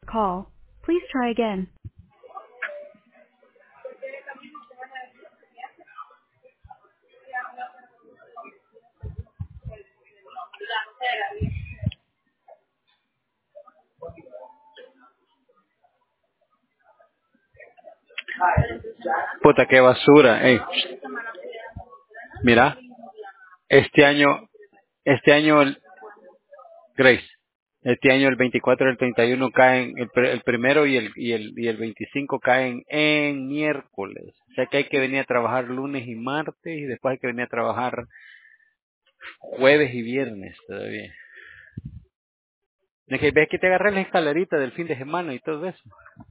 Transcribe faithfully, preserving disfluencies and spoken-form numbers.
call. Please try again. Puta, qué basura. Ey, mira, este año, este año, el- Grace, este año el veinticuatro y el treinta y uno caen, el, pr- el primero y el, y el, y el veinticinco caen en miércoles. O sea que hay que venir a trabajar lunes y martes y después hay que venir a trabajar jueves y viernes todavía. Es que ves que te agarré la escalerita del fin de semana y todo eso.